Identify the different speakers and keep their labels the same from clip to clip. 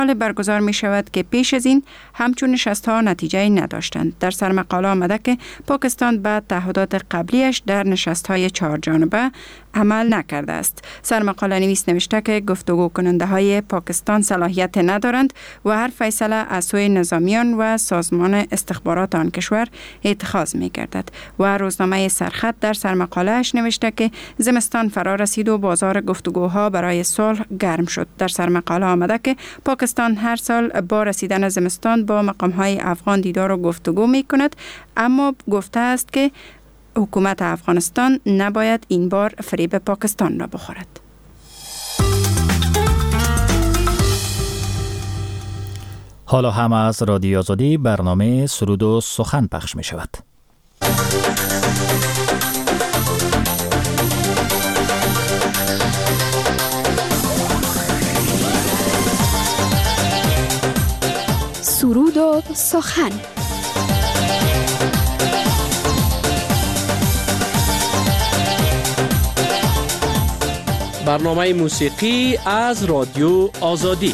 Speaker 1: برگزار می شود که پیش از این همچون نشست‌ها نتیجه نداشتند. در سرمقاله آمده که پاکستان به تعهدات قبلیش در نشست‌های 4 جانبه عمل نکرده است. سرمقاله نویس نوشته که گفتگو کننده های پاکستان صلاحیت ندارند و هر فیصله از سوی نظامیان و سازمان استخبارات آن کشور اتخاذ می گردد. و روزنامه سرخط در سرمقاله‌اش نوشته که زمستان فرا رسید و بازار گفتگوها برای صلح گرم شد. در سرمقاله آمده که پاکستان هر سال با رسیدن زمستان با مقام‌های افغان دیدار و گفتگو می کند، اما گفته است که حکومت افغانستان نباید این بار فریب پاکستان را بخورد.
Speaker 2: حالا هم از رادیو آزادی برنامه سرود و سخن پخش می شود.
Speaker 3: سرود و سخن.
Speaker 4: برنامه موسیقی از رادیو آزادی.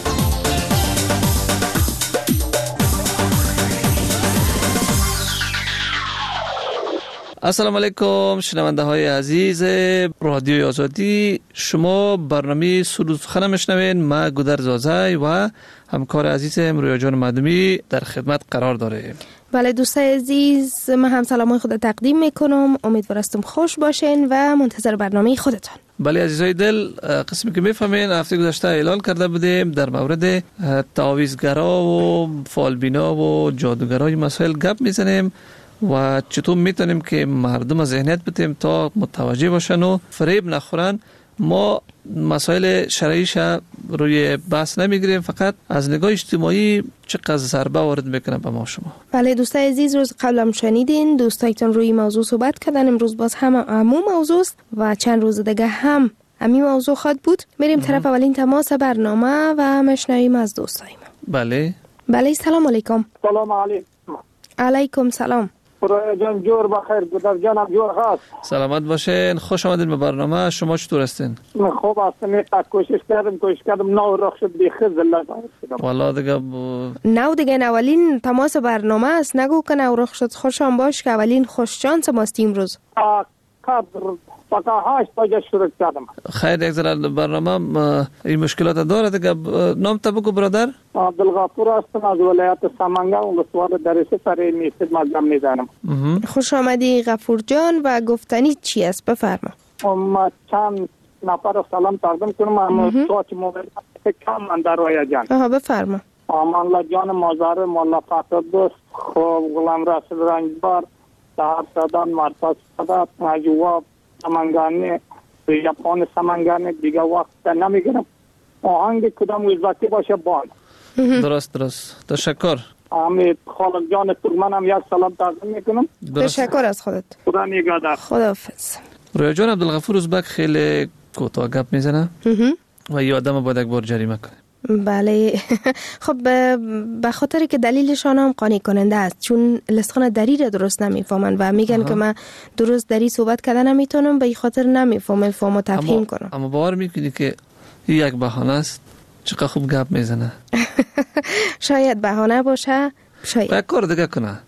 Speaker 4: السلام علیکم شنونده های عزیز رادیو آزادی. شما برنامه سرود و سخن میشنوین. ما گودر زازای و همکار عزیزم رویا جان مدمی در خدمت قرار داره.
Speaker 3: بله دوستای عزیز، من هم سلامای خود تقدیم میکنم. امیدوارم خوش باشین و منتظر برنامه خودتان.
Speaker 4: بله عزیزای دل، قسمی که میفهمین هفته گذشته اعلان کرده بودیم در مورد تعویضگرا و فالبینا و جادوگرای مسائل گپ میزنیم و چطور میتونیم که مردم از ذهنیت بتیم تا متوجه باشن و فریب نخورن. ما مسائل شرعیش روی بحث نمیگیریم، فقط از نگاه اجتماعی چقدر ضربه وارد میکنه به ما شما.
Speaker 3: بله دوستای عزیز، روز قبل هم شنیدین دوستایتون روی موضوع صحبت کردن. امروز باز هم همون موضوع است و چند روز دیگه هم همین موضوع خواهد بود. میریم طرف اولین تماس برنامه و مشنویم از دوستایم.
Speaker 4: بله
Speaker 3: سلام علیکم.
Speaker 5: سلام علیکم.
Speaker 3: علیکم سلام.
Speaker 5: رویا جان جور بخیر، گودر جانم جور هست.
Speaker 4: سلامت باشین، خوش آمدین به برنامه. شما چطور هستین؟
Speaker 5: خوب هستم. کوشش کردم نو رخ شد بیخی زلت
Speaker 4: والا دیگه
Speaker 3: نو دیگه اولین تماس برنامه است. نگو که نو رخ شد. خوشم باش که اولین خوش شانس ماست امروز.
Speaker 5: فقط 8 بجه شروع کردم.
Speaker 4: خیر، یک ذره برنامه این مشکلات داره دیگه. نام تا بگو برادر.
Speaker 5: عبدالغفور هستم از ولایت سمنگان و ولسوالی درسه سر میسید مزدم میزنم.
Speaker 3: خوش آمدی غفور جان و گفتنی چی است؟ بفرما.
Speaker 5: ما چند نفر سلام تقدیم کنم. اما سوچ موبایل کم من در رویا جان.
Speaker 3: بفرما.
Speaker 5: آمان جان مازار مولا فاطر دوست خوب غلام رسول رنگبار سهر سادان مرتاز سادات نجواب سمنگانی یپان سمنگانی دیگه وقت نمیگیرم. آهنگ کدام وزاکی باشه باید.
Speaker 4: درست تشکر.
Speaker 5: امید خالق جان ترمن هم یک سلام تقدیم میکنم.
Speaker 3: تشکر از خودت.
Speaker 5: خدا نگهدار.
Speaker 3: خداحافظ.
Speaker 4: رویا جان عبدالغفور ازبک خیلی کوتاه گپ میزنه و یه آدم باید یک بار جریمه کنه.
Speaker 3: بله خب به خاطر که دلیلشان هم قانع کننده است، چون لسخان دری را درست نمیفهمن و میگن که من درست دری صحبت کردن نمیتونم، به این خاطر نمیفهمم فهمو تفهیم کنم.
Speaker 4: اما باور میکنی که یک بهانه است؟ چقدر خوب گپ میزنه.
Speaker 3: شاید بهانه باشه، شاید
Speaker 4: یک کار دیگه کنه.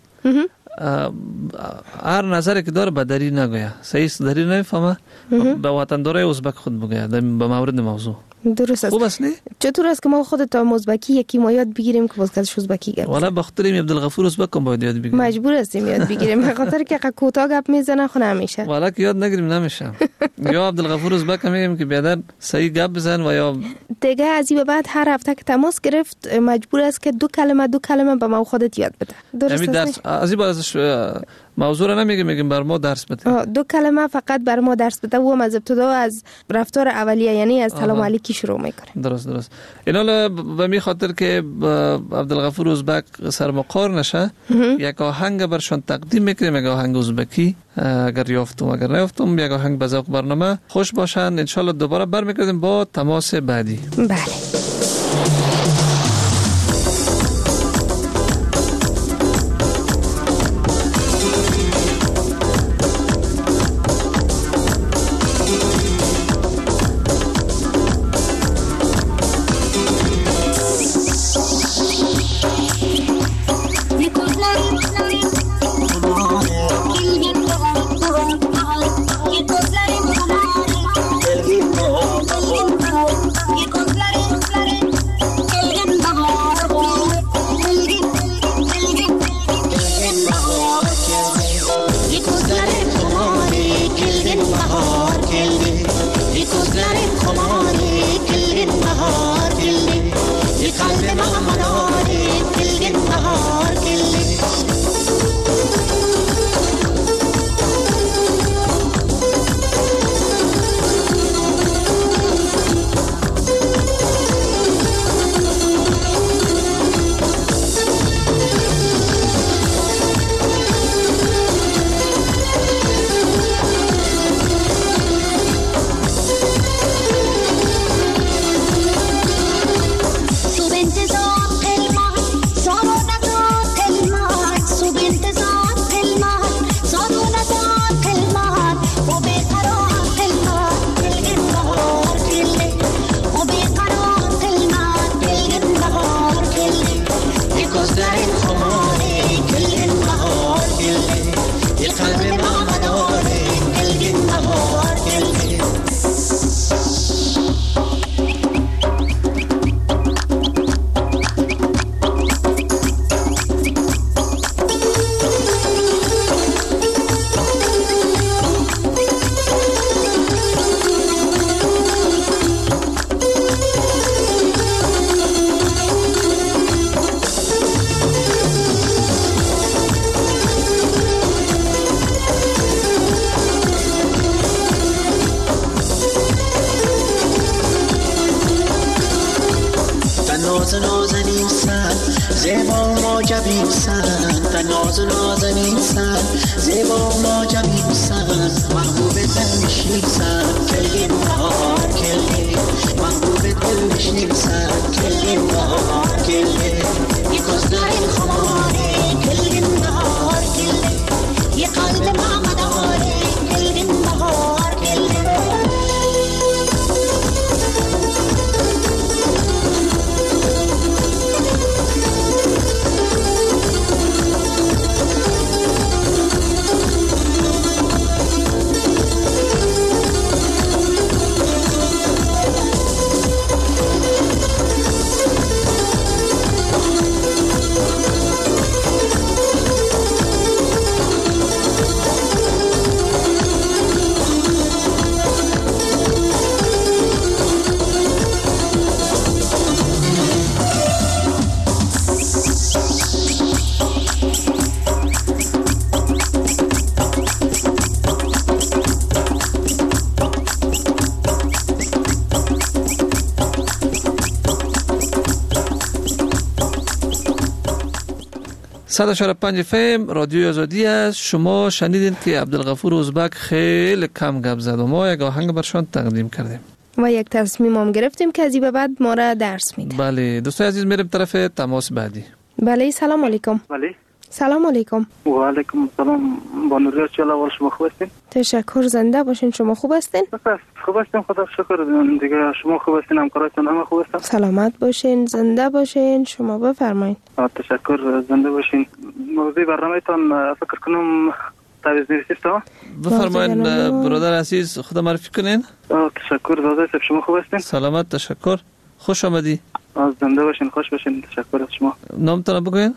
Speaker 4: هر نظری که داره به دری نگویه. صحیح دری نمیفهمه به وطنداره ازبک خود بگویه به مورد موضوع.
Speaker 3: درست است.
Speaker 4: خوب است نه؟
Speaker 3: چطور است که ما خودت تا ازبکی یکی ما یاد بگیریم که بازگشت ازبکی گپ.
Speaker 4: والا بخاطر عبدالغفور ازبک هم باید یاد بگیریم.
Speaker 3: مجبور هستیم یاد بگیریم به خاطر که کوتاه گپ میزنه خو نمیشه.
Speaker 4: والا که یاد نگیریم نمیشه. یا عبدالغفور ازبک میگیم که بیادر صحیح گپ بزن و یا
Speaker 3: دیگه از این بعد هر هفته که تماس گرفت مجبور است که دو کلمه به ما خودت یاد بده. درست است.
Speaker 4: از این بعد ازش موضوع را میگیم بر ما درس بده.
Speaker 3: دو کلمه فقط بر ما درس بده و از ابتدا از رفتار اولیه یعنی از سلام علیکی شروع میکنه.
Speaker 4: درست. اینا به می خاطر که عبدالغفور ازبک سرمقار نشه یک آهنگ برشان تقدیم میکنیم، یک آهنگ ازبکی. اگر یافتم اگر نیافتم یک آهنگ به ذوق برنامه. خوش باشن. ان شاء الله دوباره برمیگردیم با تماس بعدی.
Speaker 3: بله.
Speaker 4: صد 5 FM رادیو آزادی است. شما شنیدین که عبدالغفور ازبک خیلی کم گپ زد و ما یک آهنگ برشان تقدیم کردیم
Speaker 3: و یک تصمیم هم گرفتیم که از این به بعد ما را درس میده.
Speaker 4: بله دوستای عزیز میریم طرف تماس بعدی.
Speaker 3: بله سلام علیکم.
Speaker 5: بله
Speaker 3: سلام علیکم.
Speaker 5: و علیکم السلام. بانوری چلا وال شما خوب هستین؟
Speaker 3: تشکر. زنده باشین. شما خوب هستین؟
Speaker 5: خوب هستم خدا شکر. دیگه شما خوب هستین؟ همکاراتون هم خوب هستن؟
Speaker 3: سلامت باشین. زنده باشین. شما بفرمایید.
Speaker 5: تشکر. زنده باشین. موضوع برنامه‌تان فکر کنم تعویض نویسی است.
Speaker 4: بفرمایید برادر عزیز خود معرفی کنین.
Speaker 5: تشکر. زاده صاحب شما خوب هستین؟
Speaker 4: سلامت تشکر. خوش آمدی.
Speaker 5: زنده باشین. خوش باشین. تشکر از شما.
Speaker 4: نامتون بگوین؟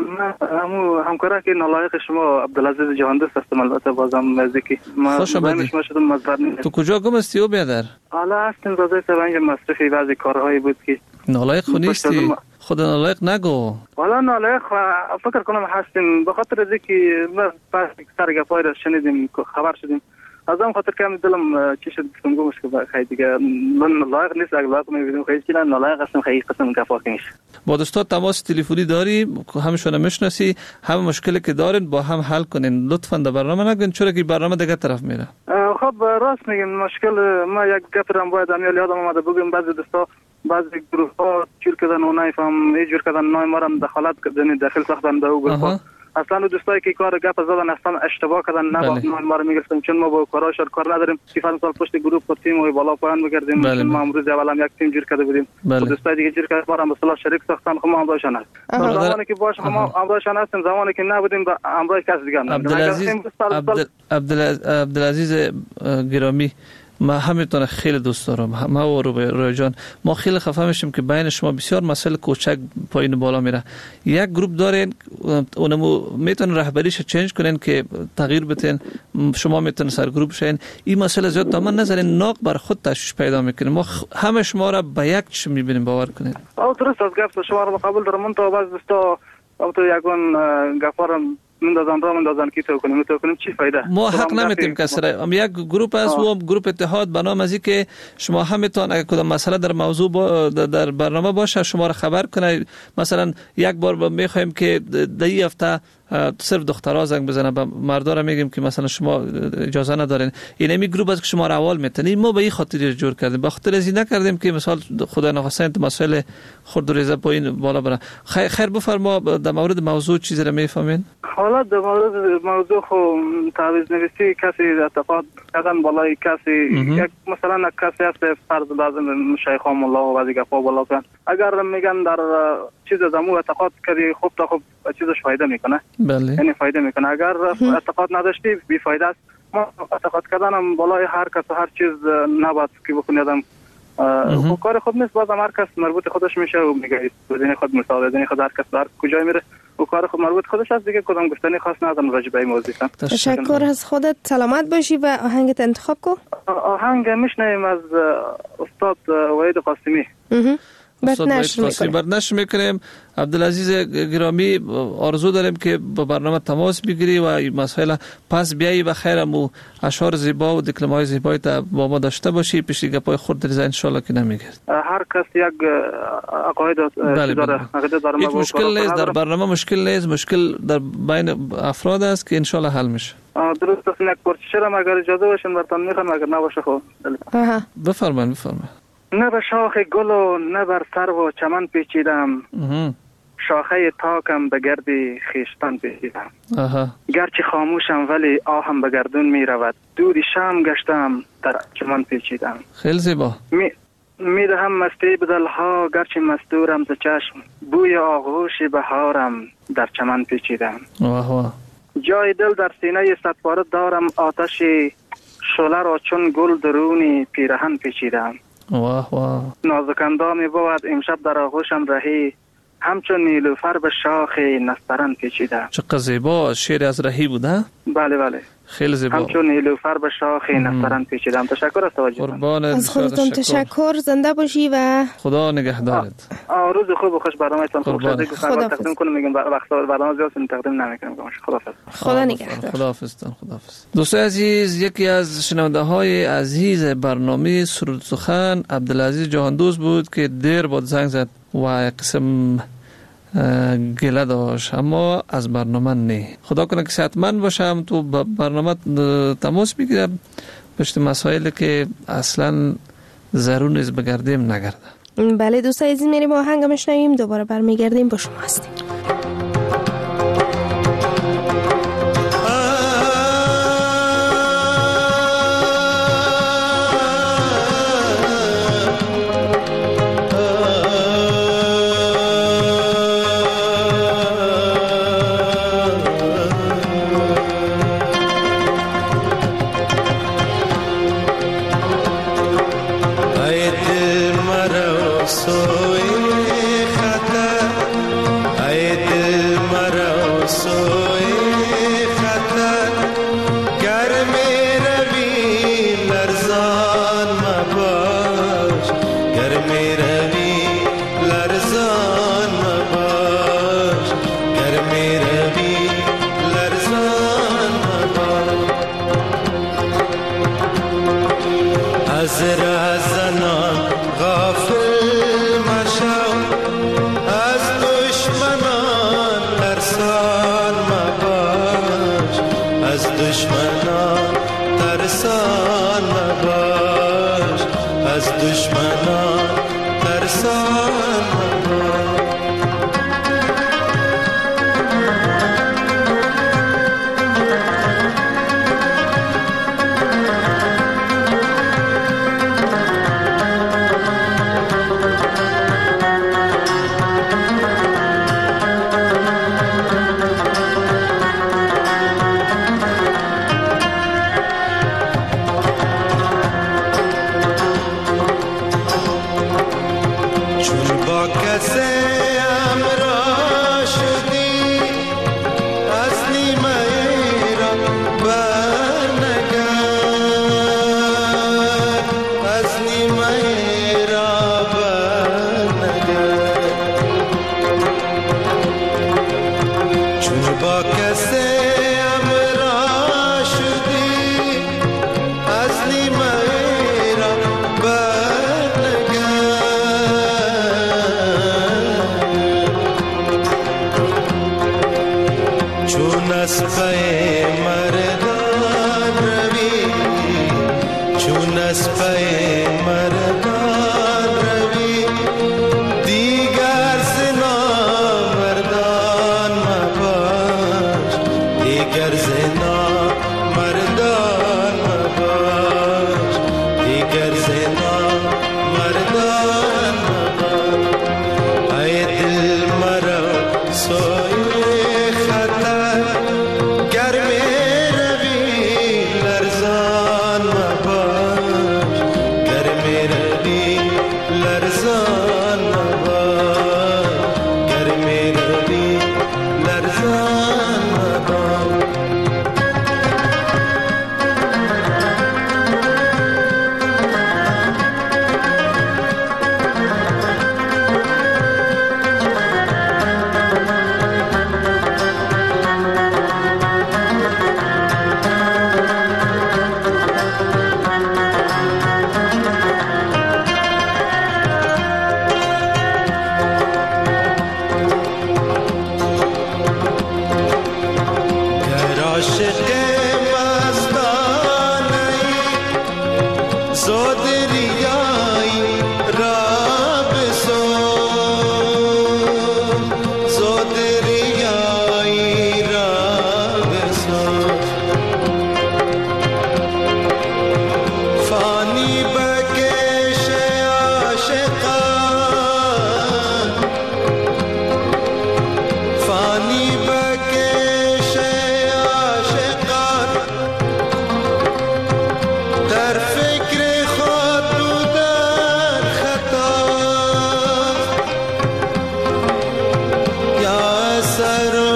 Speaker 5: همکارا که نالایق شما عبدالعزیز جهاندست هستم. البته بازم نزدیکی
Speaker 4: خوش آمدی.
Speaker 5: شدم مزبر نیست.
Speaker 4: تو کجا گم هستی او بیادر؟
Speaker 5: حالا هستیم زاده صاحب اینجا مصرفی بعضی کارهایی بود که
Speaker 4: نالایق خو نیستی. خود نالایق نگو.
Speaker 5: والا نالایق فکر کنم هستیم به خاطر از اینکه ما پس سر گپای را شنیدیم خبر شدیم از اون خاطر کم دلم چی شد گفتم گوش که خیلی دیگه من لایق نیست اگه لایق میبینیم خیلی چیلا نالایق هستم خیلی قسم گپا کنیش. با
Speaker 4: دوستا تماس تلفنی داری همشون میشناسی همه مشکلی که دارین با هم حل کنین لطفا در برنامه نگین چرا که برنامه دیگه طرف میره. خب راست میگین مشکل ما یک گپ را باید امیال یادم اومده بگم بعضی دوستا بعضی گروه ها چور کردن و نایفهم اینجور کردن نای ما را دخالت کردن داخل ساختن به گروه ها اصلا دوستایی که کار گپ زدن اصلا اشتباه کردن نه ما رو میگفتن چون ما با کاراش کار نداریم فلان سال پشت گروه تیم و بالا پایین می‌کردیم ما امروز اول هم یک تیم جور کرده بودیم دوستای دیگه جور کردن ما را مثلا شریک ساختن خب ما هم داشتن است زمانی که باش ما هم داشتن هستیم زمانی که نبودیم امروز کس دیگه عبدالعزیز گرامی ما همینطور خیلی دوست دارم. ما و روی جان ما خیلی خفه میشیم که بین شما بسیار مسائل کوچک پایین و بالا میره. یک گروپ دارین اونمو میتونن رهبریش چنج کنن که تغییر بدن، شما میتونن سر گروپ شین. این مسئله زیاد دامن نذارین، ناق بر خود تشویش پیدا میکنه. ما همه شما را به یک چیز میبینیم، باور کنین.
Speaker 6: درست است، گفت شما را قبول دارم. من تو باز دوستا او تو یگون گفارم مندازن کی تو کنیم چی فایده؟
Speaker 4: ما حق نمیتیم کسی را. یک گروپ است و گروپ اتحاد به نام ازی که شما همتون اگه کدام مسئله در موضوع در برنامه باشه شما را خبر کنه. مثلا یک بار میخوایم که در این هفته صرف دخترها زنگ بزنه، به مردا را میگیم که مثلا شما اجازه ندارین. این می گروپ است که شما را اول میتونید. ما به این خاطر جور کردیم، به خاطر از این نکردیم که مثلا خدا نخواستن مسائل خرد و ریزه پایین بالا بره. خیر بفرما در مورد موضوع چیزی را میفهمین؟
Speaker 6: حالا در مورد موضوع خو تعویض نویسی کسی اعتقاد کردن بالای کسی یک مثلا کسی هست فرض لازم شیخ الله و بعضی گپا بالا کن، اگر میگن در چیز زمو اعتقاد کردی خوب تا خوب چیزش فایده میکنه.
Speaker 4: بله،
Speaker 6: یعنی فایده میکنه. اگر اعتقاد نداشتی بی فایده است. ما اعتقاد کردنم بالای هر کس و هر چیز نباید که بکنی آدم کار خود نیست. بازم هر کس مربوط خودش میشه و میگه بدین خود مثال بدین خود هر کس هر کجای میره و کار خود مربوط خودش است دیگه. کدام گفتنی خاص ندارم راجع به این موضوع.
Speaker 3: تشکر از خودت، سلامت باشی و آهنگت انتخاب کو.
Speaker 6: آهنگ میشنویم از استاد وحید قاسمی.
Speaker 4: نشر میکنیم. عبدالعزیز گرامی، آرزو داریم که با برنامه تماس بگیری و مسائل پس بیایی و خیرمو اشعار زیبا و دکلمه‌های زیبایی تا با ما داشته باشی. پیشی گپای خورد ریزه انشالله که نمیگرد.
Speaker 6: هر کس یک عقاید داره.
Speaker 4: هیچ مشکل نیست در برنامه، مشکل نیست. مشکل در بین افراد است که انشالله حل میشه.
Speaker 6: درست است. یک پرسش را اگر اجازه باشین براتون میخوام، اگر نباشه خب
Speaker 4: بفرمایید.
Speaker 6: نه به شاخ گل و نه بر سرو و چمن پیچیدم، شاخه تاکم به گرد خیشتن پیچیدم. گرچه خاموشم ولی آهم به گردون می رود، دودی شم گشتم در چمن پیچیدم.
Speaker 4: خیلی زیبا.
Speaker 6: می دهم مستی به دلها گرچه مستورم ز چشم، بوی آغوش بهارم در چمن پیچیدم. جای دل در سینه صدپاره دارم، آتش شعله را چون گل درونی پیرهن پیچیدم. نازک اندامی بود امشب در آغوشم رهی، همچون نیلوفر به شاخ نسترن پیچیدم.
Speaker 4: چقدر زیبا. شعر از رهی بوده؟
Speaker 6: بله
Speaker 4: خیلی زیبا.
Speaker 6: همچون نیلوفر به شاخ نسترن پیچیدم. تشکر از توجهتان.
Speaker 4: قربان
Speaker 3: از خودتون تشکر. زنده باشی و
Speaker 4: خدا نگهدارت.
Speaker 6: روز خوب و خوش. برنامه‌تون خوب شد. خدا تقدیم کنم. میگم وقت برنامه زیاد تقدیم نمی‌کنم.
Speaker 3: خدا نگهدار.
Speaker 4: خداحافظ. دوستان عزیز، یکی از شنونده‌های عزیز برنامه سرود سخن عبدالعزیز جهاندوست بود که دیر بود زنگ زد و قسم گله داشت، اما از برنامه نه. خدا کنه که صحتمند باشم تو برنامه تماس بگیرم پشت مسائلی که اصلا ضرور نیست بگردیم نگرده.
Speaker 3: بله دوستان عزیز، میریم آهنگ میشنویم، دوباره برمیگردیم با شما هستیم.
Speaker 7: Soy khata ay چون از پی مردان روی چون از پی مردان روی دیگر زنا مردان مباش دیگر زنا مردان مباش دیگر زنا مردان مباش ای دل مرا سوی خطر گرم روی لرزان مباش گرم روی لرزان مباش گرم روی لرزان مباش گر عاشق مستانه‌ای زود ریایی را بسوز زود ریایی را بسوز فانی بکش عاشقان فانی بکش عاشقان در فکر خود بودن خطا یا سر و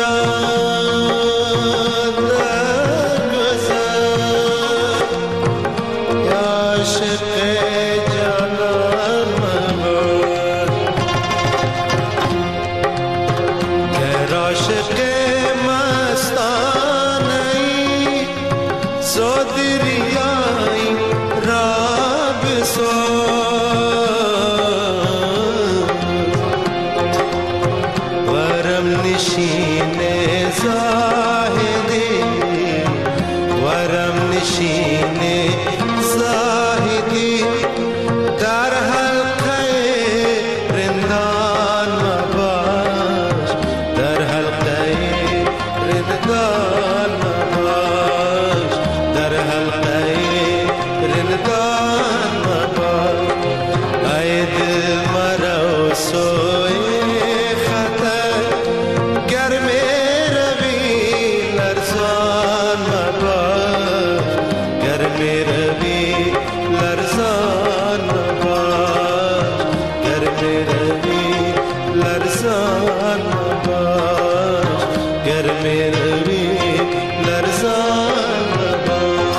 Speaker 7: جان در گذر یا عاشق جانان مباد گر عاشق مستانه‌ای زود ریایی را بسوز ورم نشین زاهدی ورم نشین زاهدی در حلقه رندان مباش در حلقه رندان مباش در حلقه رندان مباش ای دل مرا سوی خطر گرم روی لرزان مباش گرم روی لرزان مباش گرم روی لرزان مباش گرم روی لرزان مباش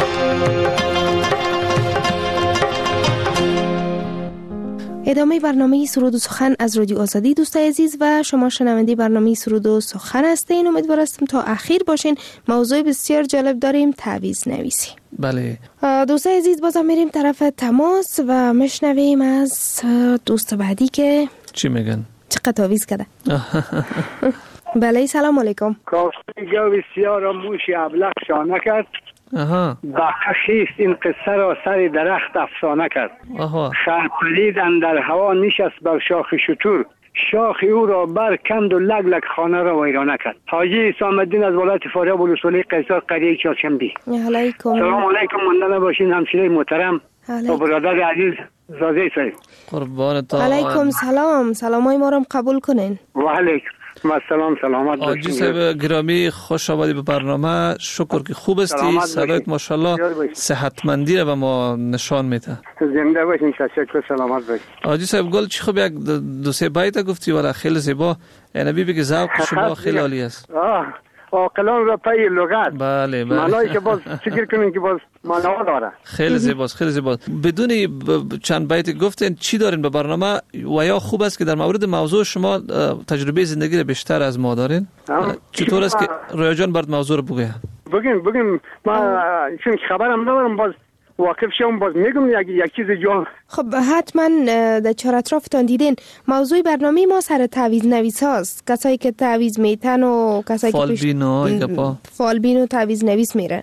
Speaker 3: ادامه برنامه سرود و سخن از رادیو آزادی دوستای عزیز و شما شنونده برنامه سرود و سخن هستین. امیدوار هستم تا اخیر باشین. موضوع بسیار جالب داریم، تعویض نویسی.
Speaker 4: بله
Speaker 3: دوستای عزیز بازم میریم طرف تماس و میشنویم از دوست بعدی که
Speaker 4: چی میگن؟
Speaker 3: چقدر تعویض کرده. بله سلام علیکم.
Speaker 8: کافی جو بسیار موشی ابلق شانه کرد و خیست این قصه را سر درخت افسانه کرد. خرپلید در هوا نشست بر شاخ شتور، شاخ او را بر کند و لگ لگ خانه را ویرانه کرد. حاجی اسلام الدین از ولایت فاریاب ولسوالی قیصر قریه چهارشنبه. سلام علیکم. ماندن باشین همسایه محترم و برادر عزیز زاده سعید.
Speaker 4: قربانت.
Speaker 3: علیکم سلام. سلامای ما رو قبول کنین.
Speaker 8: و علیکم السلام. سلامت باشین.
Speaker 4: حاجی صاحب گرامی خوش آمدی به برنامه. شکر که خوب هستی. صدایت ماشاءالله صحتمندی را به ما نشان میده.
Speaker 8: زنده باشین. تشکر. سلامت باشین.
Speaker 4: حاجی صاحب گل چی خوب یک دو سه بیت گفتی ولی خیلی زیبا. یعنی بگی ذوق شما خیلی عالی است.
Speaker 8: عاقلان را پی لغت.
Speaker 4: بله
Speaker 8: معنایی که باز فکر کنین که باز معنا داره.
Speaker 4: خیلی زیباست، خیلی زیباست. بدون چند بیت گفتین چی دارین به برنامه و یا خوب است که در مورد موضوع شما تجربه زندگی را بیشتر از ما دارین؟ چطور است که رویا جان برات موضوع رو بگه؟
Speaker 8: بگیم ما چون خبرم ندارم باز واقف شم باز میگم یک چیز جان.
Speaker 3: خب حتما در چهار اطرافتان دیدین موضوع برنامه ما سر تعویض نویس هاست، کسایی که تعویض میتن و کسایی که فالبین و تعویض نویس میره.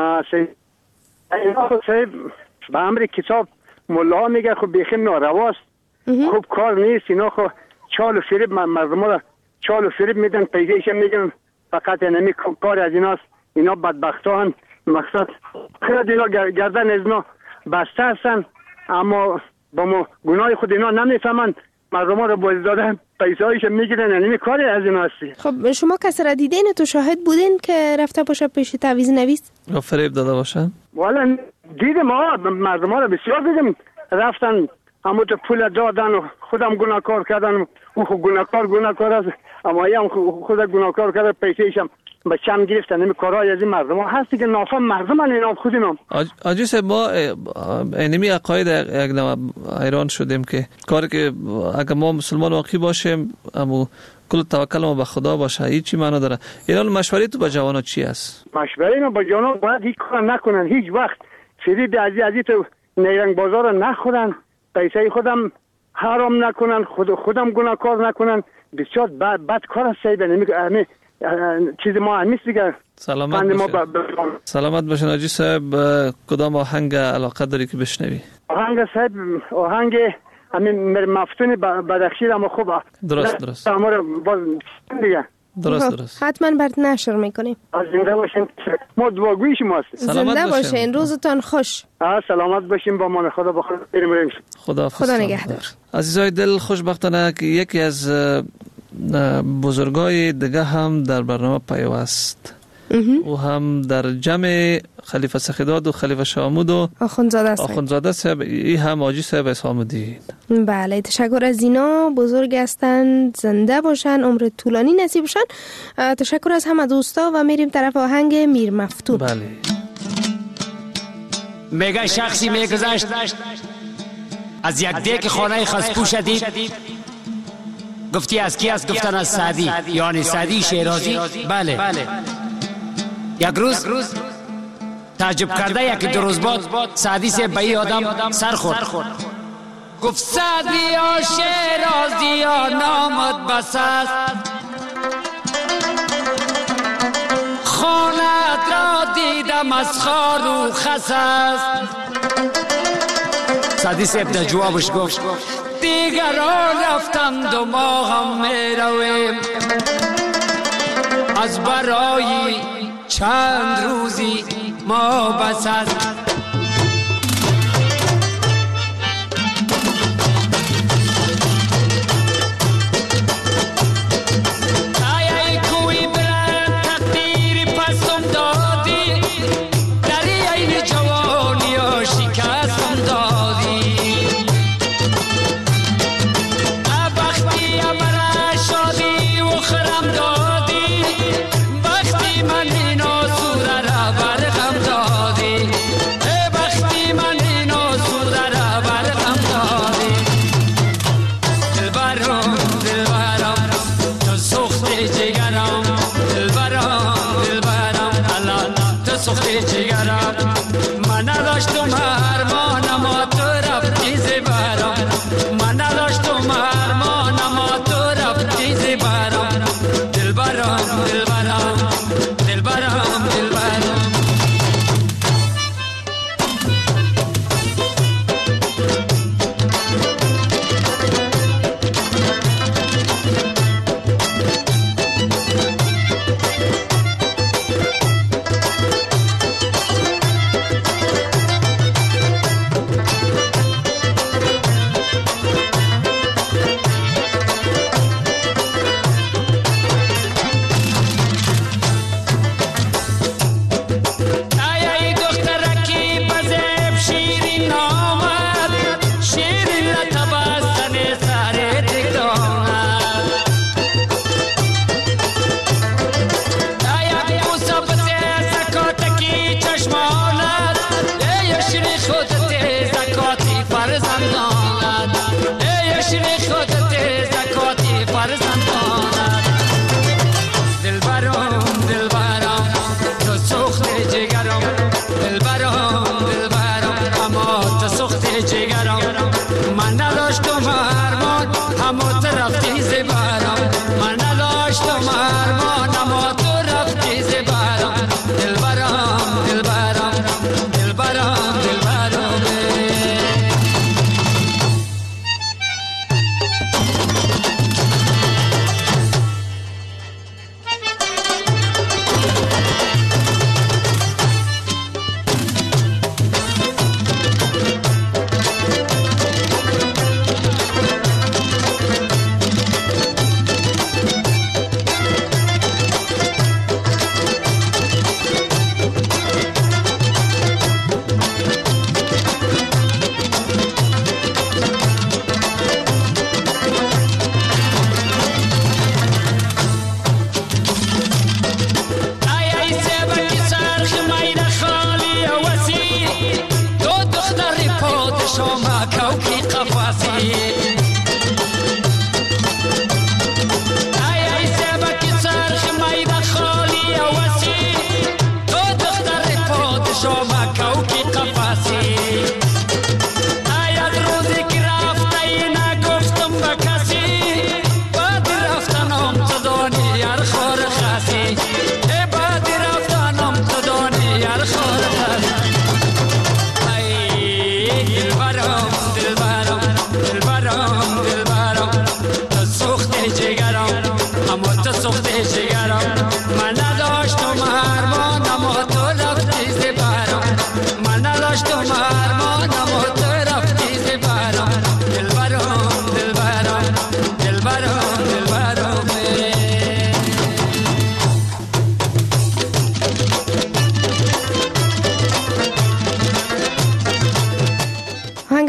Speaker 8: اینا صاحب به امر کتاب ملا میگه خب بیخی نارواست، خوب کار نیست. اینا خب چال و فریب مردم را چال و فریب میدن، پیگیش میگن فقط اینمی کار از ایناست. اینا بدبختان مقصد خیلی اینا گردن از اینا بسته هستن، اما با ما گناه خود اینا نمیفهمن، مردم را باز دادن پیسه هایش میگیرن. اینمی کاری از اینا هستی.
Speaker 3: خب شما کسی را دیدین تو شاهد بودین که رفته باشه پیش تعویض نویس
Speaker 4: یا فریب داده باشن؟
Speaker 8: والا دیدم مردم را بسیار دیدم رفتن اما تو پول دادن و خودم گناهکار کردن. او خود گناهکار است، اما هم خود گناهکار کرده پیسه‌شم به چم گرفتن. این کارهای از این مردم هستی که نافهم مردم اینا خود اینا.
Speaker 4: آجی صاحب ما اینمی عقاید یک نوع ایران شدیم که کاری که اگر ما مسلمان واقعی باشیم اما کل توکل ما به خدا باشه هیچی معنا داره. ایران مشوره تو با جوانا چی است؟
Speaker 8: مشوره ما با جوانا باید هیچ کار نکنن، هیچ وقت فریب عزیزی تو نیرنگ بازار نخورن، پیسه خودم حرام نکنن، خودم گناهکار نکنن. بسیار بد کار است. همه چیز ما همیست دیگر.
Speaker 4: سلامت باشین آجی صاحب. کدام آهنگ علاقه داری که بشنوی؟
Speaker 8: آهنگ صاحب آهنگ همین مفتون بدخشی اما خوب.
Speaker 4: درست درست
Speaker 3: حتما برات نشر میکنیم.
Speaker 8: زنده باشین. ما دعاگوی شما هستیم.
Speaker 3: زنده باشین. روزتان خوش.
Speaker 8: سلامت باشین. با من خدا بخیر. بریم.
Speaker 3: خدا نگهدار.
Speaker 4: عزیزای دل، خوشبختانه که یکی از بزرگای دیگه هم در برنامه پیوست و هم در جمع خلیفه سخیداد و خلیفه شامود و آخوندزاده صاحب، ای هم آجی صاحب اسحامدین.
Speaker 3: بله، تشکر از اینا. بزرگ هستند، زنده باشن، عمر طولانی نصیب شن. تشکر از همه دوستا و میریم طرف آهنگ میر مفتون.
Speaker 4: بله.
Speaker 9: میگه شخصی میگذشت از یک دیک خانه خسپو شدید، گفتی از کی است؟ گفتن از سعدی، یعنی سعدی شیرازی. بله. یک روز تعجب کرده یکی دو روز بعد سعدی سے به این آدم سر خورد. گفت سعدی یا شیرازی یا نامت بس است، خانت را دیدم از خار و خس است. سعدی صاحب در جوابش گفت دیگران رفتند و ما هم می رویم، از برای چند روزی ما بس است.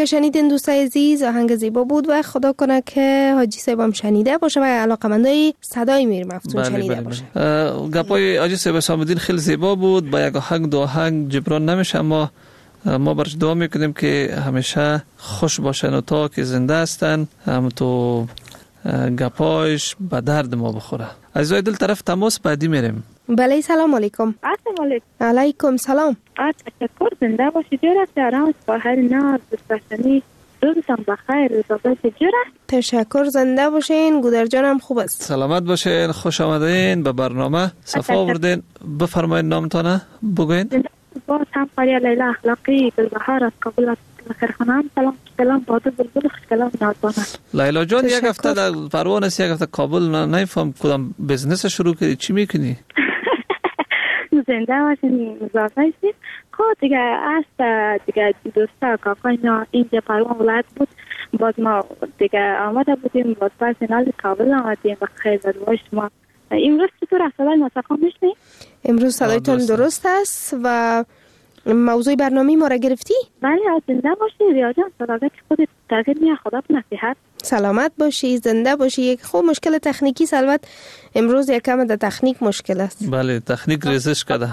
Speaker 3: که شنیدین دوستای عزیز آهنگ زیبا بود و خدا کنه که حاجی صاحب هم شنیده باشه و علاقمندای صدای میر مفتون شنیده باشه.
Speaker 4: گپای حاجی صاحب حسام‌الدین خیلی زیبا بود، با یک آهنگ دو آهنگ جبران نمیشه، اما ما برش دعا میکنیم که همیشه خوش باشن و تا که زنده هستن هم تو گپایش به درد ما بخوره. عزیزای دل طرف تماس بعدی میریم.
Speaker 3: بله سلام علیکم.
Speaker 10: السلام علیکم.
Speaker 3: علیکم سلام.
Speaker 10: تشکر، زنده باشید. جورت دارم سپاهر ناز بستنی روزتان بخیر. روزتان جورت.
Speaker 3: تشکر، زنده باشین. گودر جانم خوب است.
Speaker 4: سلامت باشین، خوش آمدین به برنامه. صفا آوردین. بفرمایید نامتانه بگوین.
Speaker 10: باز هم قریه لیلا اخلاقی بالبهار از کابل خیرخانه. سلام باده بلبل خوشگلام نازدانه.
Speaker 4: لیلا جان یک هفته در پروان است، یک هفته کابل، نمیفهم کدام بزنس شروع کردی، چی میکنی؟
Speaker 10: زنده باشین، مضافه هستید. خب دیگه است دیگه دوستا کاکا اینا اینجا پروان ولایت بود، باز ما دیگه آمده بودیم، باز پرسنال کابل آمدیم و خیلی روش ما. امروز چطور است؟ صدای ما سخن میشنی؟
Speaker 3: امروز صدایتون درست است و موضوع برنامه ما را گرفتی؟
Speaker 10: بله، زنده باشی ریا جان. سلامت خودت تغییر میاد، خدا نصیحت.
Speaker 3: سلامت باشی، زنده باشی. یک خوب مشکل تکنیکی سلوت امروز یکم در تکنیک مشکل است.
Speaker 4: بله، تکنیک ریزش کرده.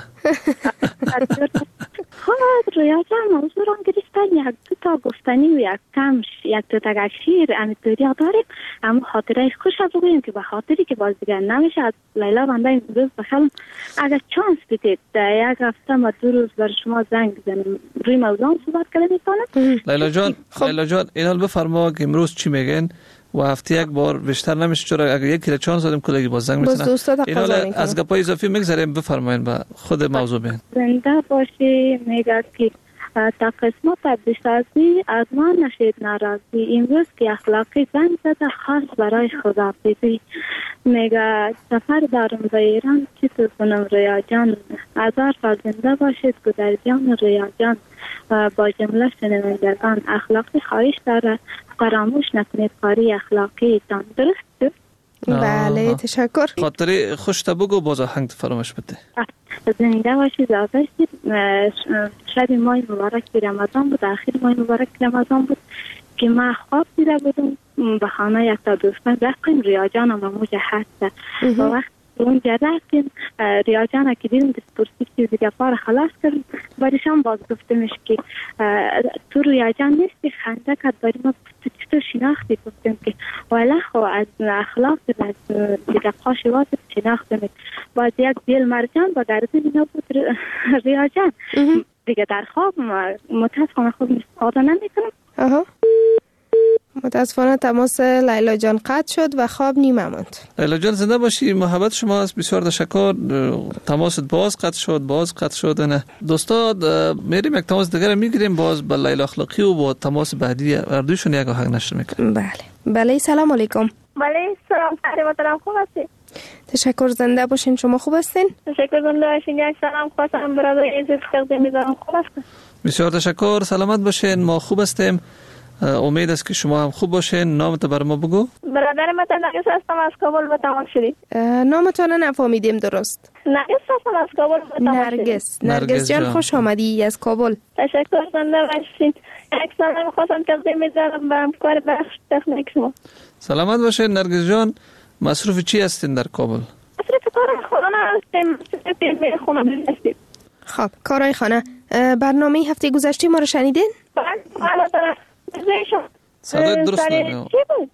Speaker 10: خب ریا جان، موضوع را گرفتن یک دو تا گفتنی و یک کمش یک دو تا شیر امیتوری داریم، اما خاطره خوش بگوییم که به خاطری که باز دیگر نمیشه از لیلا بنده امروز بخلم اگر چانس بدید یک هفته ما 2 روز بر شما زنگ بزنیم روی موضوع صحبت کنیم میتونم.
Speaker 4: لیلا جان اینال بفرما که امروز چی میگن و هفته یک بار بیشتر نمیشه، چرا اگر یک کلی چانس دادیم کلگی باز زنگ میزنن. اینال از گپای اضافی میگذاریم، بفرمایید به خود موضوع بین.
Speaker 10: زنده باشی. میگه که تا قسمت بسازی از ما نشید ناراضی، امروز که اخلاقی زنگ زده خاص برای خداحافظی. میگه سفر دارم به ایران چطور کنم ریا جان، 1000 سال زنده باشید گودر جان ریا جان. با جمله شنوندگان اخلاقی خواهش داره فراموش نکنید کاری اخلاقی تان. درست؟
Speaker 3: بله تشکر.
Speaker 4: خاطری خوش تا بگو باز آهنگ فراموش بده.
Speaker 10: زنده باشید. آبستید شب ماه مبارک رمضان بود، آخر ماه مبارک رمضان بود که ما خواب دیده بودم به خانه یک تا دوستان رفتیم. ریا جانم موجه هست و وقت اونجا رفتیم ریا جانم که دیدیم دستپرسی چیزی که پار خلاص کردیم بارشان باز گفتمش که تو ریا جان نیستی، خنده کرد باری ما چطور شناختی؟ گفتیم که والا خو از اخلاق از دیگه قاشی واسه شناختیم. باز یک بیل مرجان با گردن اینا بود ریا جان دیگه در خواب متاسفانه خوب استفاده نمیکنم.
Speaker 3: متاسفانه تماس لیلا جان قطع شد و خواب نیمه ماند.
Speaker 4: لیلا جان زنده باشی، محبت شما است، بسیار تشکر. تماست باز قطع شد نه دوستا. میریم یک تماس دیگر میگیریم باز با لیلا اخلاقی و با تماس بعدی اردوشون یک آهنگ نشر میکنیم.
Speaker 3: بله سلام علیکم.
Speaker 11: بله سلام محترم، خوب هستی؟
Speaker 3: تشکر، زنده باشین. شما خوب هستین؟
Speaker 11: تشکر، زنده باشین. یک سلام خواستم برادر عزیز تقدیم می‌کنم. خوب هستین؟
Speaker 4: بسیار تشکر، سلامت باشین. ما خوب هستیم، امید است که شما هم خوب باشین. نامت بر ما بگو.
Speaker 11: برادر من نرگس هستم از کابل به تماس شدی.
Speaker 3: نامتون نفهمیدیم درست.
Speaker 11: نرگس هستم از کابل به تماس شدی.
Speaker 3: نرگس جان خوش آمدی از کابل.
Speaker 11: تشکر، زنده باشین. یک سلام خواستم تقدیم می‌کنم به همکار بخش تکنیک شما.
Speaker 4: سلامت باشین نرگس جان. مصروف چی هستین در کابل؟
Speaker 11: مصروف کار خانه هستیم. مصروف خانه هستیم.
Speaker 3: خب کارهای خانه. برنامه هفته گذشته ما رو شنیدین؟
Speaker 11: بله.
Speaker 4: صدای درست نمیاد.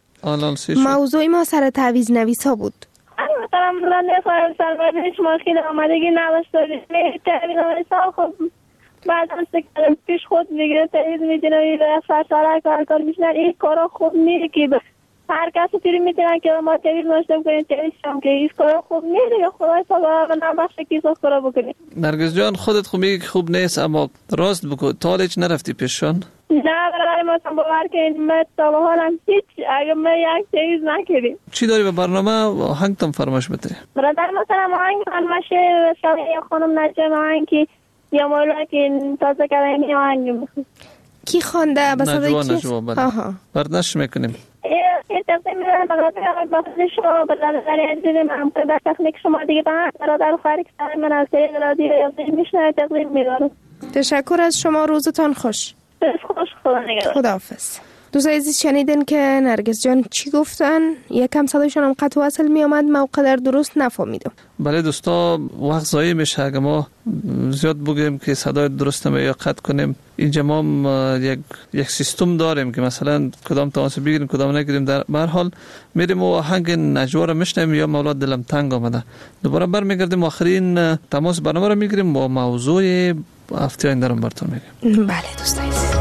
Speaker 3: موضوع ما سر تعویض نویسا بود.
Speaker 11: مثلا من نفرم سلوانش ماشین آمدگی نوشتاری تعویض نویسا. خب بعد از که پیش خود میگیره تعویض میدینه و سرساره کار میشنن. این کارا خوب میره که هر کسی پیری میتونن که ما تعویض نوشته بکنیم تعویض شم که این کارا خوب میره یا خدای پاک نبخشه که این کارا بکنیم.
Speaker 4: نرگس جان خودت خب میگی خوب نیست، اما راست بگو تا حالا هیچ نرفتی پیششان؟
Speaker 11: نه برای ما باور کنید من تا به حالم هیچ اگه من یک چیز نکردیم.
Speaker 4: چی داری به برنامه آهنگ تم فرمایش بده؟
Speaker 11: برادر مثلا آهنگ فرمایش یا خانم نجم آهنگ یا مولا که تازه کردن آهنگ میخواد.
Speaker 3: کی خوانده؟ به صدای کی؟
Speaker 4: نجوا برداشت میکنیم.
Speaker 11: این تقدیم میدارم برادر بخشش شما برادر عزیزم همکار در تکنیک شما دیگه برادر خارج سر من از طریق رادیو میشنه تقدیم میدارم.
Speaker 3: تشکر از شما، روزتان خوش.
Speaker 11: خوش خدا نگهدار.
Speaker 3: خداحافظ. دوستان عزیز شنیدین که نرگس جان چی گفتن؟ یکم صدایشان هم قطع وصل می آمد، موقع در درست نفهمیدم.
Speaker 4: بله دوستا، وقت ضایع میشه اگه ما زیاد بگیم که صدای درست یا قطع کنیم. اینجا ما یک سیستم داریم که مثلا کدام تماس بگیریم کدام نگیریم. در هر حال میریم و آهنگ نجوا رو میشنیم یا مولا دلم تنگ آمده. دوباره برمیگردیم آخرین تماس برنامه رو میگیریم و موضوع هفته آینده رو براتون میگیم.
Speaker 3: بله دوستان عزیز.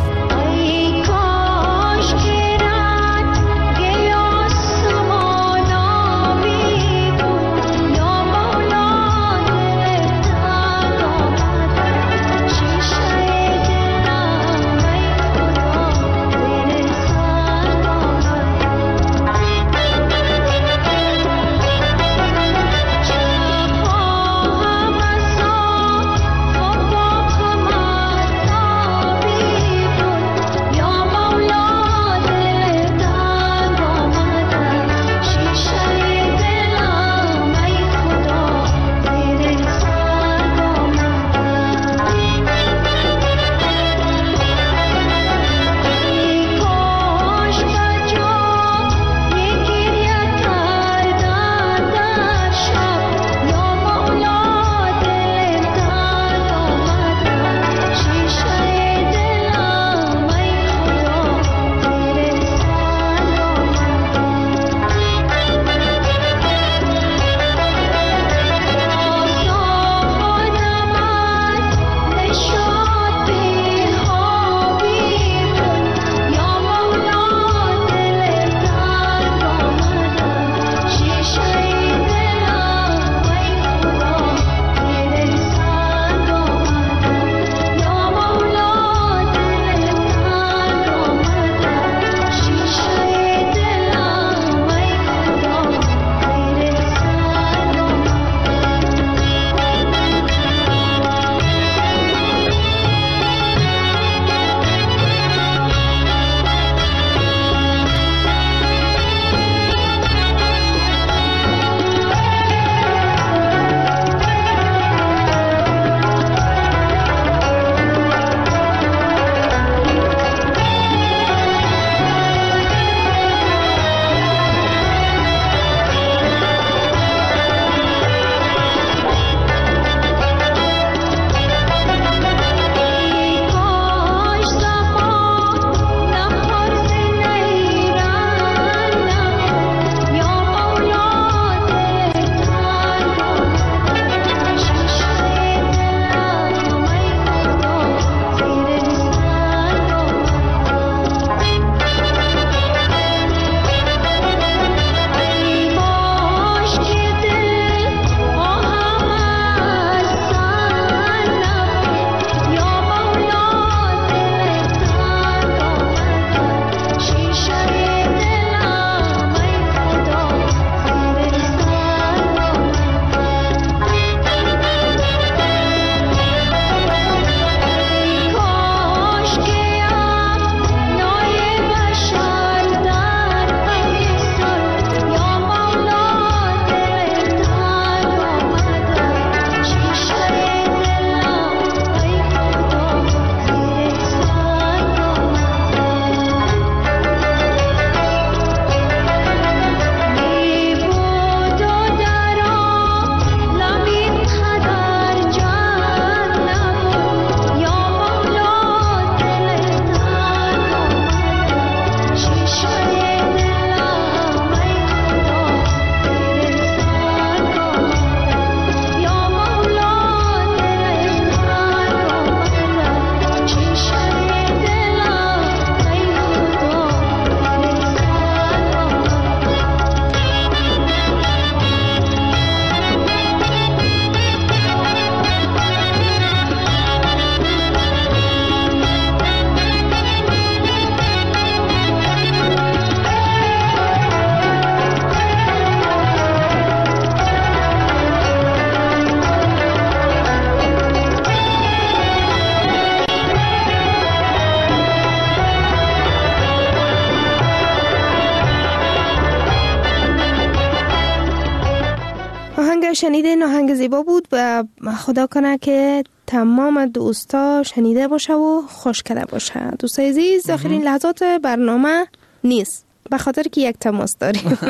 Speaker 3: شنیدین آهنگ زیبا بود و خدا کنه که تمام دوستا شنیده باشه و خوش کرده باشه. دوستای عزیز، آخرین لحظات برنامه نیست، به خاطر که یک تماس داریم.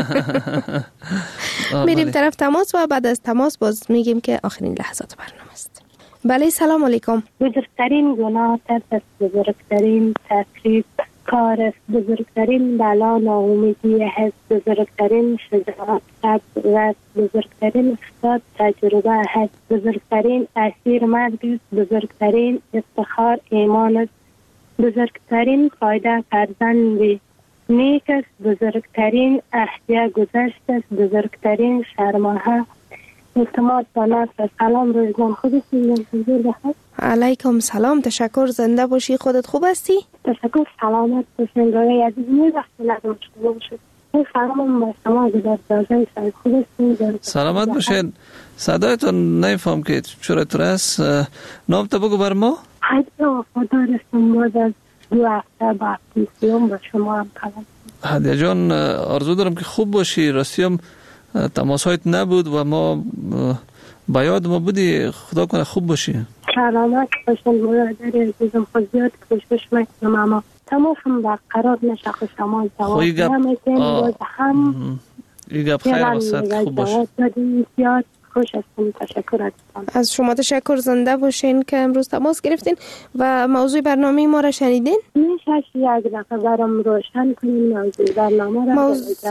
Speaker 3: میریم طرف تماس و بعد از تماس باز میگیم که آخرین لحظات برنامه است. بله، سلام علیکم.
Speaker 10: بزرگترین گناه است، بزرگترین تکلیف کار است، بزرگترین بلا ناامیدی است، بزرگترین شجاعت صبر است، بزرگترین استاد تجربه است، بزرگترین اسیر مرگ است، بزرگترین افتخار ایمان است، بزرگترین فایده فرزند نیک است، بزرگترین احیا گذشت است، بزرگترین شرمها اعتماد به نفس. سلام، روزگار خودتون حضور بخیر.
Speaker 3: علیکم سلام، تشکر، زنده باشی. خودت خوب هستی؟
Speaker 10: تشکر، سلامت باشین. روی عزیز می‌بخشید لازم شده باشید. سلام با شما در دازه سعی خودتون.
Speaker 4: سلامت باشین. صدایتون نمیفهم که چرا تو است. نام تو بگو بر ما.
Speaker 10: هدیه وفادار هستم. باز از 2 هفته بعد با شما هم کلام.
Speaker 4: هدیه جان، آرزو دارم که خوب باشی. راستی هم تماسایت نبود و ما با یاد ما بودی. خدا کنه خوب باشی.
Speaker 10: سلامت باشین. برادر عزیزم، خود زیاد کوشش میکنم اما تماسم برقرار نشه. خود شما جواب نمیدین. باز هم
Speaker 4: این گپ خیر واسط خوب باشه.
Speaker 10: زیاد خوش هستم. تشکر ازتون.
Speaker 3: از شما تشکر، زنده باشین که امروز تماس گرفتین و موضوع برنامه ما را شنیدین.
Speaker 10: میشه یک دفعه برام روشن کنین موضوع برنامه را؟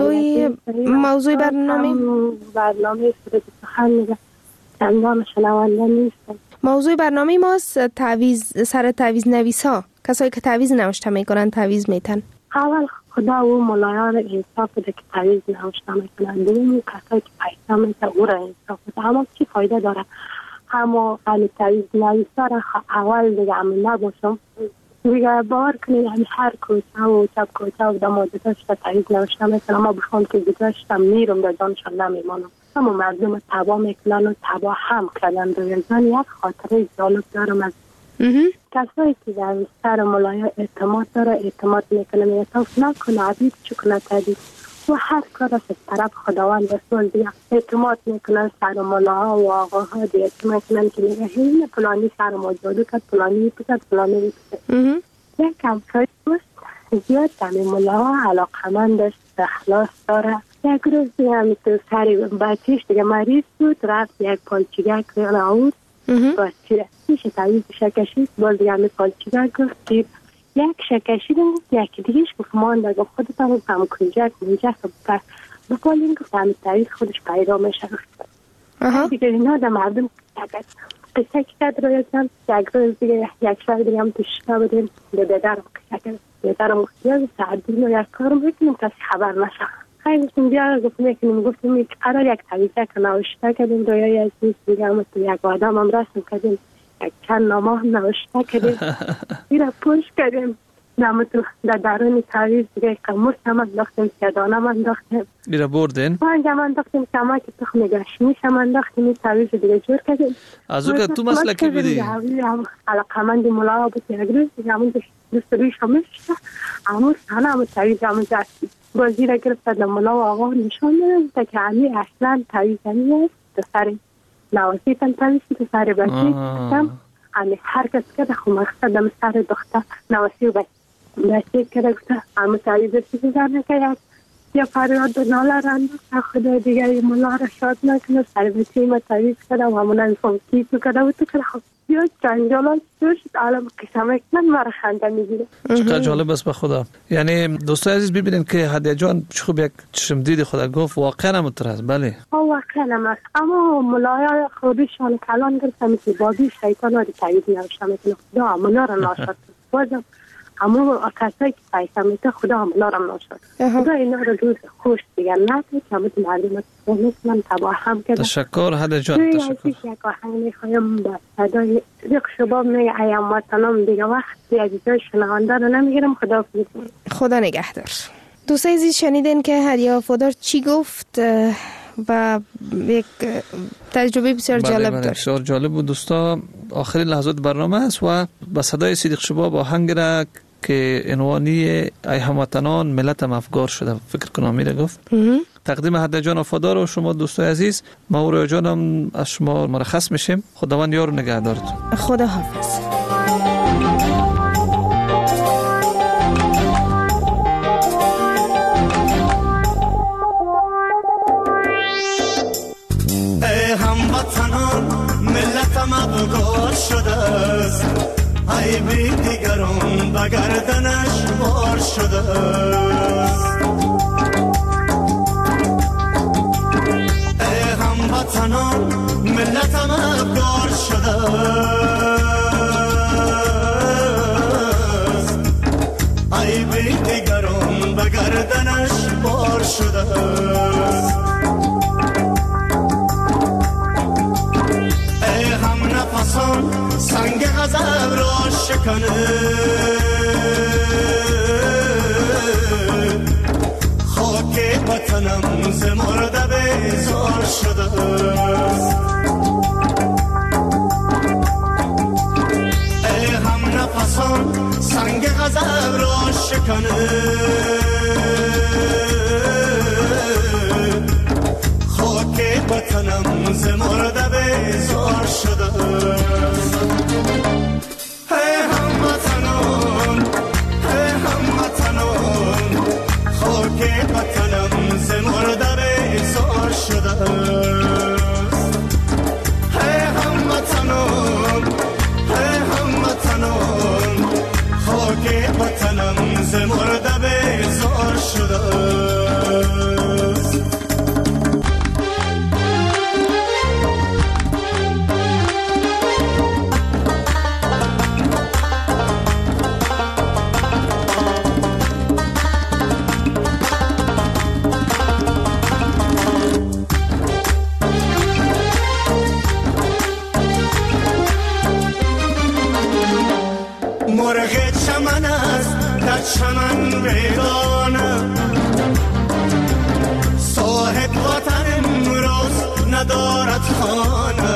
Speaker 3: موضوع برنامه
Speaker 10: سرود سخن میگه چندان شنونده نیستم.
Speaker 3: موضوع برنامه ماست سر تعویض نویسا، کسایی که تعویض نوشته میکنن، تعویض میتن.
Speaker 10: اول خدا و ملایان انصاف بده که تعویض نوشته میکنن، دومی کسایی که پیدا میتن او را انصاف بده. اما چی فایده داره؟ اما تعویض نویسا را اول دیگه همین نباشم دیگه باور کنید هر کوچه و چپ کوچه و دماده داشته تعویض نوشته میکنم. ما بخوام که گذاشتم میرم در جانشان نمیمانم. اما مردم تبا میکنن و تبا هم کردن. رویزان یک خاطره جالب دارم از کسایی که در سر ملایان اعتماد داره، اعتماد میکنه، میتاف نکنه، عبید چکنه تدید و هر کار از طرف خداوند رسول دیگه اعتماد میکنن. سر ملاها و آقاها دیگه اعتماد میکنن که میگه این پلانی سر ما جادو کرد، پلانی بکرد، پلانی بکرد. یک کمسایی بود زیاد دمی ملاها علاقمند داشت، اخلاص داره. یک روز دیگه همیتو سری بچیش دیگه مریض بود، رفت یک پالچیگک آورد بچیره میشه تعویض شکشید. باز دیگه همی پالچیگک گفت یک شکشیدم، یکی دیگهش گفت مانده، گفت خودت هم هم کنجک منجه بپالین، گفت همی تعویض خودش پیدا میشه. دیگه اینا در مردم قصه کرد رویتم. یک روز دیگه یک شهر دیگه هم تشکه بدیم به بیدرم قصه کرد. بیدرم اختیار ساعت دیگه یک کارم بکنیم کسی خبر نشه. خیلی بیار گفت میکنیم، گفتیم قرار یک تعویضه که نوشته کردیم. رویای از نیست دیگه هم یک آدم هم رسم کردیم، یک چند نامه هم نوشته کردیم، ایره پوش کردیم. نمتو در درون تعویض دیگه قموش هم انداختیم، سیادانه هم انداختیم،
Speaker 4: ایره بردین؟
Speaker 10: پانج هم انداختیم، کمک تخم گشمیش هم انداختیم. این تعویض دیگه جور کردیم.
Speaker 4: از او که تو مسلکی بودی؟
Speaker 10: علاقمند ملا بود. یک روز دیگه همون دوست رویش همه شده همون سانه همون تعویض همون جستی بازی را گرفت در ملا و آقا نشان داده که همی اصلا تعویض همی است. تو سر نوازی تن تعویض، تو سر بچه کردم. همی هر کس که خو مقصد دم سر دختر نوازی و بچه کرده گفته همون تعویض چیزی در نکرد. یا فریاد و ناله رنده خدا دیگه ملا را شاد نکنه. سر بچه ما تعویض کردم همون انفام کیف کرده و تو که خب یا جنجالات شد. الان قسمه کنن مرا خنده میگیره.
Speaker 4: چقدر جالب است به خدا. یعنی دوستای عزیز ببینین که هدیه جان خوب یک چشم دید خدا گفت واقعا متر است. بله
Speaker 10: واقعا است. اما ملایان خودشان کلان گرفتن که بابی شیطان رو تعیید نوشته میکنه. خدا ملا را ناشد بازم اما کسایی که پیسه میده خدا ملا را ناشد. خدا اینا رو روز خوش دیگر نده که همون مردم من تباه هم کرده.
Speaker 4: تشکر هدیه جان، تشکر.
Speaker 10: یک آهنگ میخوایم با صدای رق شباب میگه ایام وطنم دیگه وقت عزیزای شنونده رو نمیگیرم.
Speaker 3: خدا نگهدار. دوستای عزیز شنیدین که هدیه وفادار چی گفت و یک تجربه بسیار جالب داشت.
Speaker 4: بسیار جالب بود دوستا. آخرین لحظات برنامه است و با صدای صدیق شباب آهنگ را که عنوانی ای هموطنان ملتم افگار شده فکر کنم میره گفت تقدیم هدیه جان وفادار و شما دوستای عزیز، ما و رویا جانم از شما مرخص میشیم. خداوند یار و نگهدارتون.
Speaker 3: خدا حافظ.
Speaker 7: هموطنان ملتم ابگار شده است، عیبی دیگران به گردنش بار شده است. ای هموطنان ملتم ابگار شده است، عیبی دیگران به گردنش بار شده است. سنگ غضب را شکنه، خاک وطنم ز مرده بیزار شده است. ای هم نفسان سنگ غضب را شکنه، خاک وطنم ز مرده بیزار شده است. ای هموطنان، ای هموطنان، خاک وطنم ز مرده بیزار شده است. ای هموطنان، ای هموطنان، خاک وطنم ز مرده بیزار شده است. مرغ چمن است در چمن ویرانه، صاحب وطن امروز ندارد خانه.